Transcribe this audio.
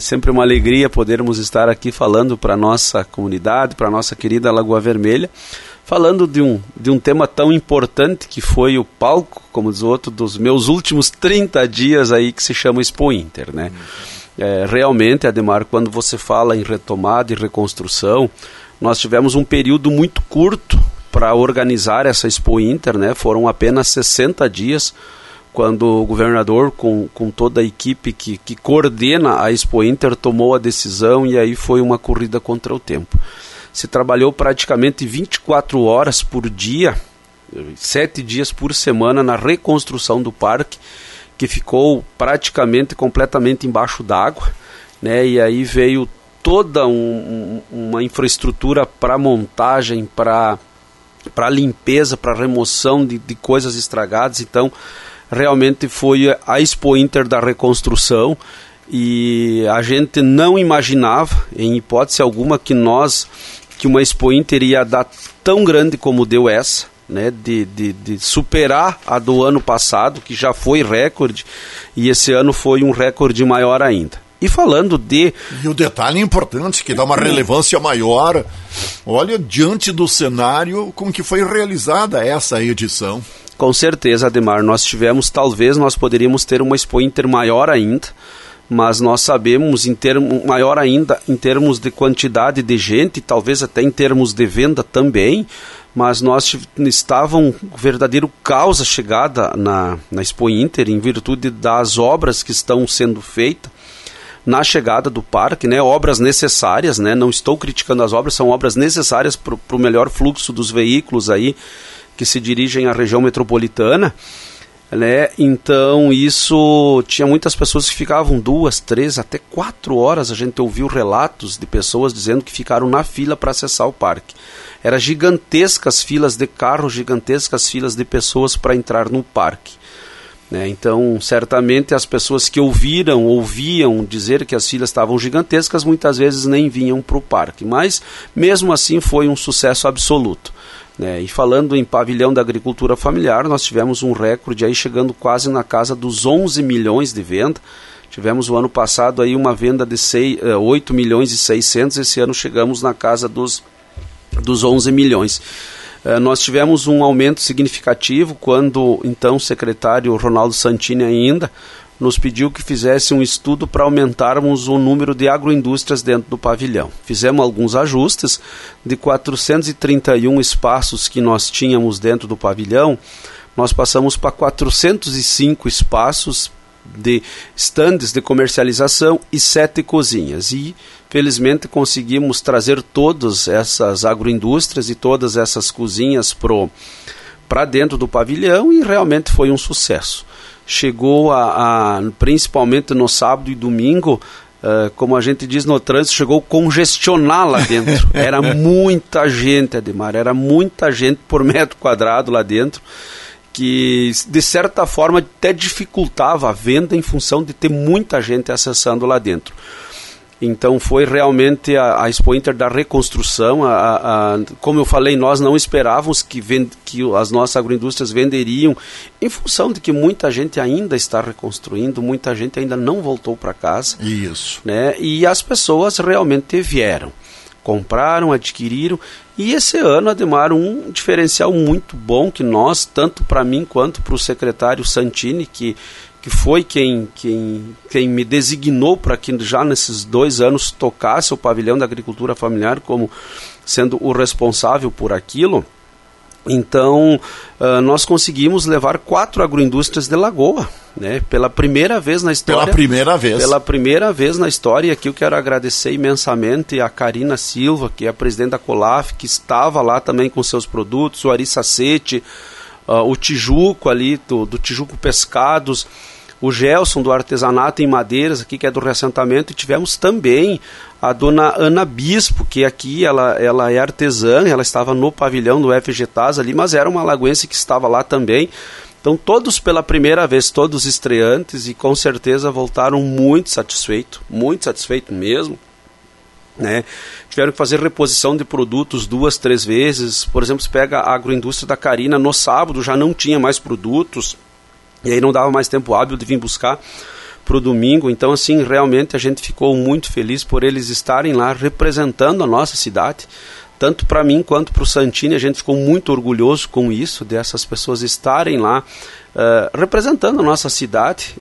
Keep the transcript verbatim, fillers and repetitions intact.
sempre uma alegria podermos estar aqui falando para a nossa comunidade, para a nossa querida Lagoa Vermelha, falando de um, de um tema tão importante que foi o palco, como diz o outro, dos meus últimos trinta dias aí, que se chama Expo Inter, né? É, realmente, Ademar, quando você fala em retomada e reconstrução, nós tivemos um período muito curto para organizar essa Expo Inter, né? Foram apenas sessenta dias, quando o governador, com, com toda a equipe que, que coordena a Expo Inter, tomou a decisão, e aí foi uma corrida contra o tempo. Se trabalhou praticamente vinte e quatro horas por dia, sete dias por semana, na reconstrução do parque, que ficou praticamente completamente embaixo d'água, né? E aí veio toda um, um, uma infraestrutura para montagem, para para limpeza, para remoção de, de coisas estragadas. Então, realmente foi a Expo Inter da reconstrução, e a gente não imaginava, em hipótese alguma, que nós, que uma Expo Inter ia dar tão grande como deu essa, né, de, de, de superar a do ano passado, que já foi recorde, e esse ano foi um recorde maior ainda. E falando de... E o detalhe importante, que dá uma relevância maior, olha, diante do cenário com que foi realizada essa edição. Com certeza, Ademar, nós tivemos, talvez nós poderíamos ter uma Expo Inter maior ainda, mas nós sabemos, em termo, maior ainda em termos de quantidade de gente, talvez até em termos de venda também, mas nós estava um verdadeiro caos a chegada na, na Expo Inter, em virtude das obras que estão sendo feitas na chegada do parque, né? Obras necessárias, né? Não estou criticando as obras, são obras necessárias para o melhor fluxo dos veículos aí que se dirigem à região metropolitana, né? Então isso, tinha muitas pessoas que ficavam duas, três, até quatro horas. A gente ouviu relatos de pessoas dizendo que ficaram na fila para acessar o parque. Eram gigantescas filas de carros, gigantescas filas de pessoas para entrar no parque. Né? Então, certamente as pessoas que ouviram, ouviam dizer que as filas estavam gigantescas, muitas vezes nem vinham para o parque, mas mesmo assim foi um sucesso absoluto. Né? E falando em pavilhão da agricultura familiar, nós tivemos um recorde aí chegando quase na casa dos onze milhões de venda. Tivemos o ano passado aí uma venda de seis, oito milhões e seiscentos, esse ano chegamos na casa dos, dos onze milhões. Uh, nós tivemos um aumento significativo quando, então, o secretário Ronaldo Santini ainda nos pediu que fizesse um estudo para aumentarmos o número de agroindústrias dentro do pavilhão. Fizemos alguns ajustes. De quatrocentos e trinta e um espaços que nós tínhamos dentro do pavilhão, nós passamos para quatrocentos e cinco espaços de estandes de comercialização e sete cozinhas. E felizmente conseguimos trazer todas essas agroindústrias e todas essas cozinhas para dentro do pavilhão, e realmente foi um sucesso. Chegou a, a principalmente no sábado e domingo, uh, como a gente diz no trânsito, chegou a congestionar lá dentro. Era muita gente, Ademar, era muita gente por metro quadrado lá dentro, que de certa forma até dificultava a venda em função de ter muita gente acessando lá dentro. Então foi realmente a, a Expo Inter da reconstrução. A, a, como eu falei, nós não esperávamos que, vend, que as nossas agroindústrias venderiam, em função de que muita gente ainda está reconstruindo, muita gente ainda não voltou para casa. Isso. Né? E as pessoas realmente vieram, compraram, adquiriram. E esse ano, Ademar, um diferencial muito bom que nós, tanto para mim quanto para o secretário Santini, que, que foi quem, quem, quem me designou para que já nesses dois anos tocasse o pavilhão da agricultura familiar como sendo o responsável por aquilo. Então, uh, nós conseguimos levar quatro agroindústrias de Lagoa, né? Pela primeira vez na história. Pela primeira vez. Pela primeira vez na história, e aqui eu quero agradecer imensamente a Karina Silva, que é a presidente da Colaf, que estava lá também com seus produtos, o Ari Sacete, uh, o Tijuco ali, do, do Tijuco Pescados, o Gelson do Artesanato em Madeiras, aqui, que é do reassentamento, e tivemos também a dona Ana Bispo, que aqui ela, ela é artesã, ela estava no pavilhão do F G T A S ali, mas era uma lagoense que estava lá também. Então todos pela primeira vez, todos estreantes, e com certeza voltaram muito satisfeitos, muito satisfeitos mesmo. Né? Tiveram que fazer reposição de produtos duas, três vezes. Por exemplo, se pega a agroindústria da Karina, no sábado já não tinha mais produtos, e aí não dava mais tempo hábil de vir buscar, para o domingo. Então, assim, realmente a gente ficou muito feliz por eles estarem lá representando a nossa cidade. Tanto para mim quanto para o Santini, a gente ficou muito orgulhoso com isso, dessas pessoas estarem lá uh, representando a nossa cidade